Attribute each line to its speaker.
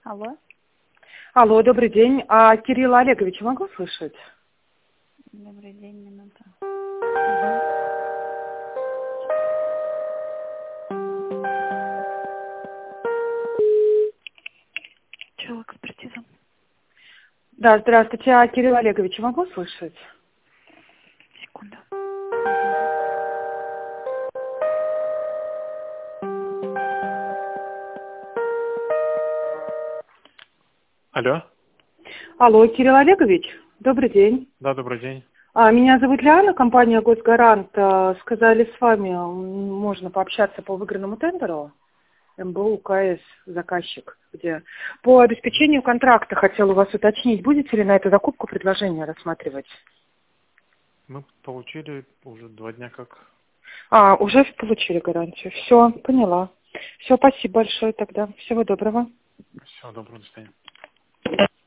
Speaker 1: Алло.
Speaker 2: Алло, добрый день. Кирилла Олеговича могу слышать?
Speaker 1: Добрый день, минута. Чего, экспертиза?
Speaker 2: Да, здравствуйте. Кирилла Олеговича могу слышать?
Speaker 1: Секунду.
Speaker 3: Алло.
Speaker 2: Алло, Кирилл Олегович, добрый день.
Speaker 3: Да, добрый день.
Speaker 2: Меня зовут Лиана, компания «Госгарант». Сказали, с вами можно пообщаться по выигранному тендеру. МБУ, КС, заказчик. Где по обеспечению контракта хотела у вас уточнить, будете ли на эту закупку предложение рассматривать?
Speaker 3: Мы получили уже 2 дня как.
Speaker 2: Уже получили гарантию. Все, поняла. Все, спасибо большое тогда. Всего доброго.
Speaker 3: Всего доброго, до свидания.